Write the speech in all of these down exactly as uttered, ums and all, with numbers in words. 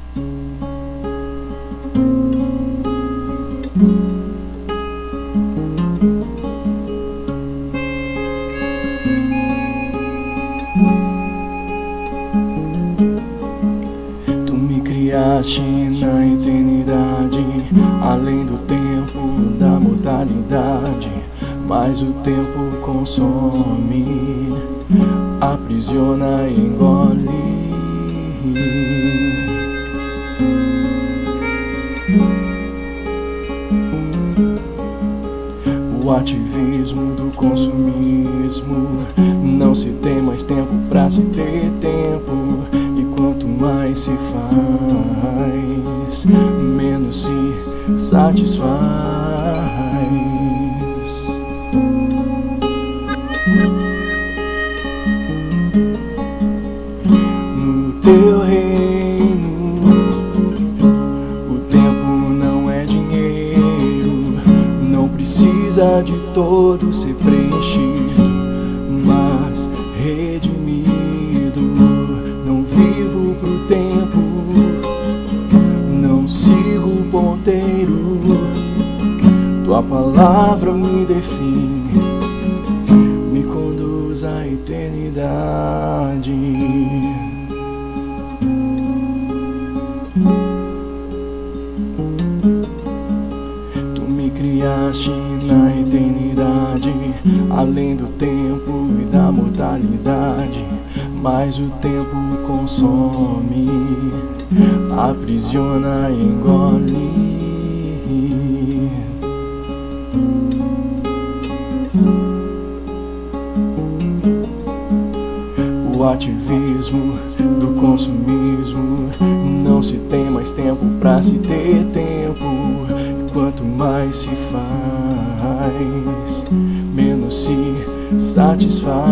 Tu me criaste na eternidade, além do tempo da mortalidade, mas o tempo consome, aprisiona e engole. O ativismo do consumismo, não se tem mais tempo pra se ter tempo. E quanto mais se faz, menos se satisfaz. No teu reino, o tempo não é dinheiro, não precisa de todo ser preenchido, mas redimido. Não vivo pro tempo, não sigo o ponteiro. Tua palavra me define, me conduz à eternidade. Tu me criaste na eternidade, além do tempo e da mortalidade, mas o tempo consome, aprisiona e engole. O ativismo do consumismo, não se tem mais tempo pra se ter tempo. E quanto mais se faz, menos se satisfaz.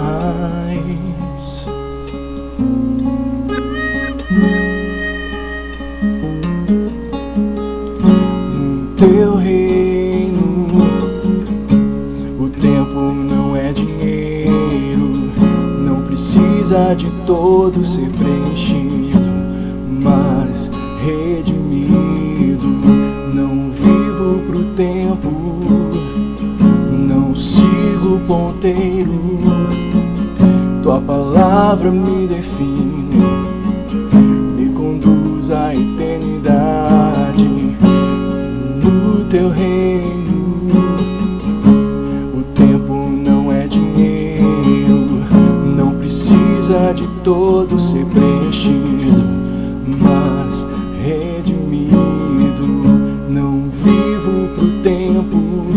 No teu reino, o tempo não é dinheiro, não precisa de todo ser preenchido, mas redimido. Não vivo pro tempo, não sigo o ponteiro. Tua palavra me define, me conduz à eternidade. No teu reino, o tempo não é dinheiro, não precisa de todo ser preenchido, mas redimido. Não vivo pro tempo,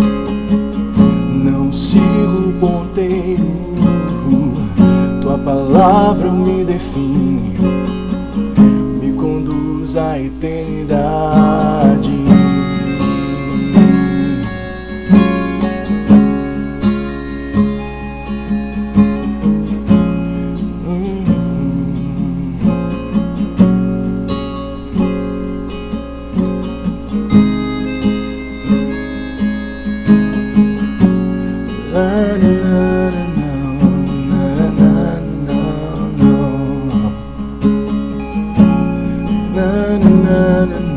não sigo o ponteiro. Tua palavra me define, me conduz à eternidade. Na na na na